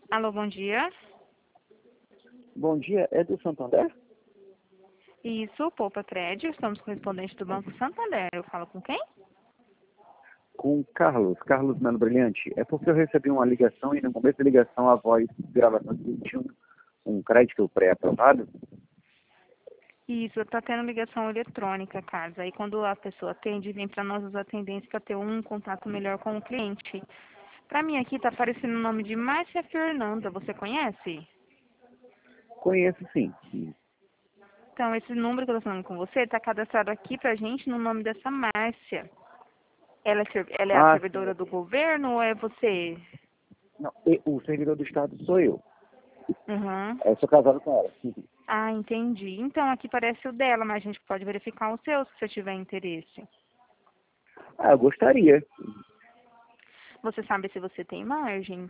Alô, bom dia. Bom dia, é do Santander? Isso, Poupa Crédito, estamos correspondente do Banco Santander. Eu falo com quem? Com Carlos Melo Brilhante. É porque eu recebi uma ligação e no começo da ligação a voz de gravação de um crédito pré-aprovado. Isso, está tendo ligação eletrônica, Carlos. Aí quando a pessoa atende, vem para nós os atendentes para ter um contato melhor com o cliente. Para mim aqui está aparecendo o nome de Márcia Fernanda. Você conhece? Conheço sim. Então, esse número que eu estou falando com você está cadastrado aqui para a gente no nome dessa Márcia. Ela é a Ah, sim. servidora do governo ou é você? Não, o servidor do Estado sou eu. Uhum. Eu sou casado com ela. Sim. Ah, entendi. Então, aqui parece o dela, mas a gente pode verificar o seu se você tiver interesse. Ah, eu gostaria. Você sabe se você tem margem?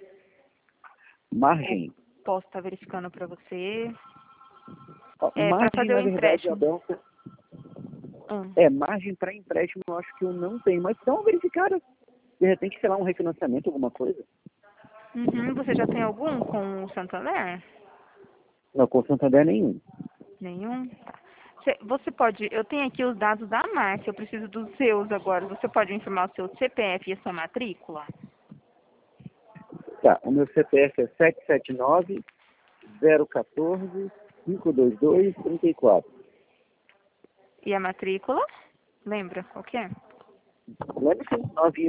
Ou Margem. posso estar verificando para você? Ó, É para margem, fazer o na verdade, empréstimo. Abel, Hum. margem para empréstimo eu acho que eu não tenho. Mas dá uma verificada. De repente, sei lá, um refinanciamento, alguma coisa. Uhum. Você já tem algum com o Santander? Não, com Santander nenhum. Nenhum? Tá. Você pode, eu tenho aqui os dados da Márcia, eu preciso dos seus agora. Você pode informar o seu CPF e a sua matrícula? Tá, o meu CPF é 779-014-522-34. E a matrícula? Lembra qual que é? Lembra que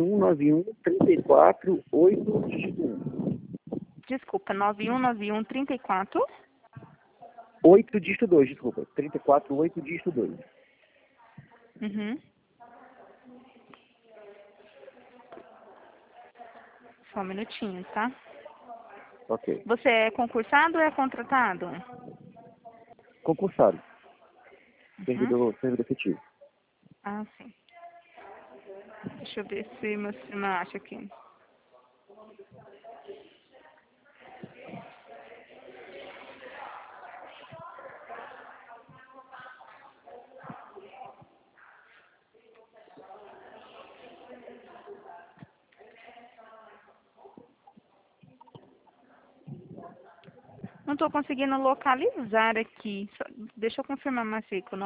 9191-34-8 dígito 1. Desculpa, 919134. 8 dígito 2, desculpa. 34, 8 dígito 2. Uhum. Só um minutinho, tá? Ok. Você é concursado ou é contratado? Concursado. Uhum. Servidor efetivo. Ah, sim. Deixa eu ver se meu sistema acha aqui. Não estou conseguindo localizar aqui. Deixa eu confirmar a matrícula.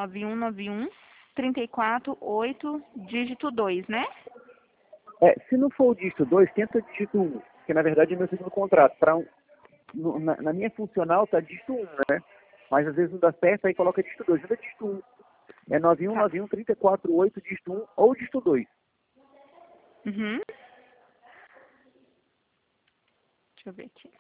9191-348, dígito 2, né? Se não for o dígito 2, tenta o dígito 1. Que na verdade é meu segundo contrato. Na minha funcional tá dígito 1, né? Mas às vezes não dá certo, aí coloca dígito 2. Ainda dígito 1. É Tá. 9191-348, dígito 1 ou dígito 2. Uhum. Deixa eu ver aqui.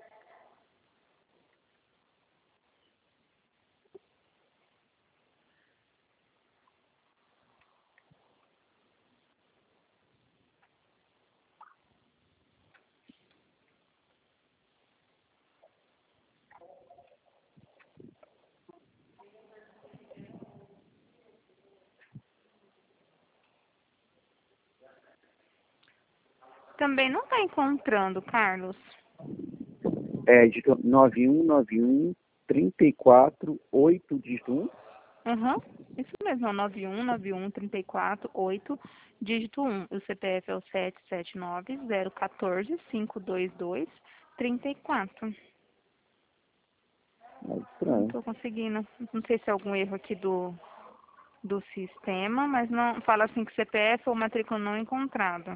Também não está encontrando, Carlos. Dígito 9191-348, dígito 1. Uhum. Isso mesmo, é o 9191-348, dígito 1. O CPF é o 779-014-522-34. É Não estranho. estou conseguindo. Não sei se é algum erro aqui do sistema, mas não fala assim que CPF ou matrícula não encontrada.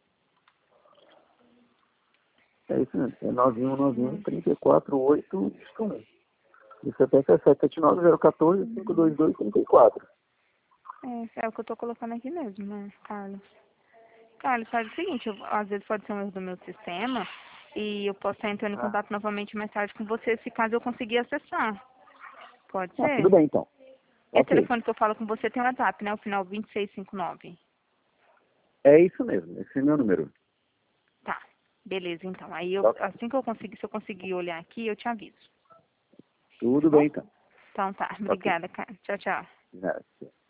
É isso mesmo. É Hum. 9191-348, dígito 1. E o CPF é 779-014-522-34. É o que eu estou colocando aqui mesmo, né, Carlos? Carlos, faz o seguinte, às vezes pode ser um erro do meu sistema e eu posso estar entrando em Ah, contato novamente mais tarde com você, se caso eu conseguir acessar. Pode tudo ser? bem então. Esse Ok. telefone que eu falo com você tem WhatsApp, né? O final 2659. É isso mesmo. Esse é meu número. Tá. Beleza, então. Aí eu, Ok. assim que eu conseguir, se eu conseguir olhar aqui, eu te aviso. Tá Tudo bom? bem então. Então tá. Ok. Obrigada, cara. Tchau, tchau. Graças.